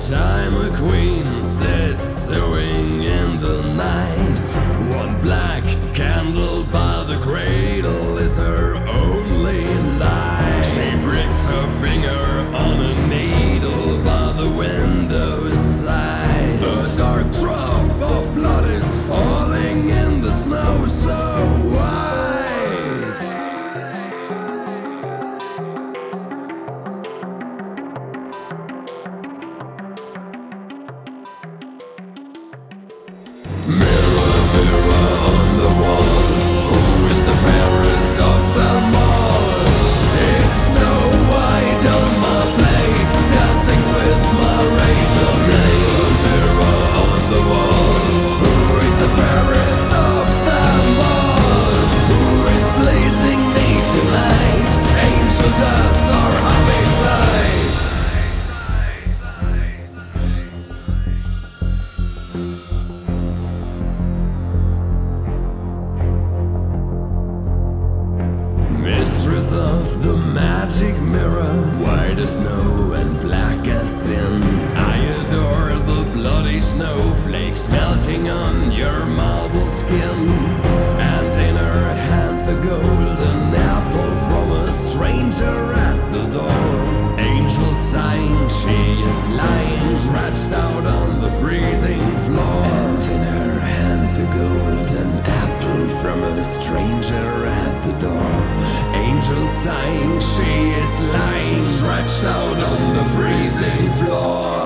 time a queen sits sewing in the night. One black candle by the cradle is her only light. She pricks her finger on a needle by the window's side. A dark drop of blood is falling in the snow so white. Mirror, mirror on the wall, who is the fairest of them all? It's Snow White on my plate, dancing with my razor blade. Mirror on the wall, who is the fairest of them all? Who is pleasing me tonight? Angel dust or homicide? Mistress of the magic mirror, white as snow and black as sin, I adore the bloody snowflakes melting on your marble skin. And in her hand the golden apple from a stranger at the door. Angel sighing, she is lying stretched out on the freezing floor. And in her hand the golden apple from a stranger at the door. Angel sighing, she is lying stretched out on the freezing floor.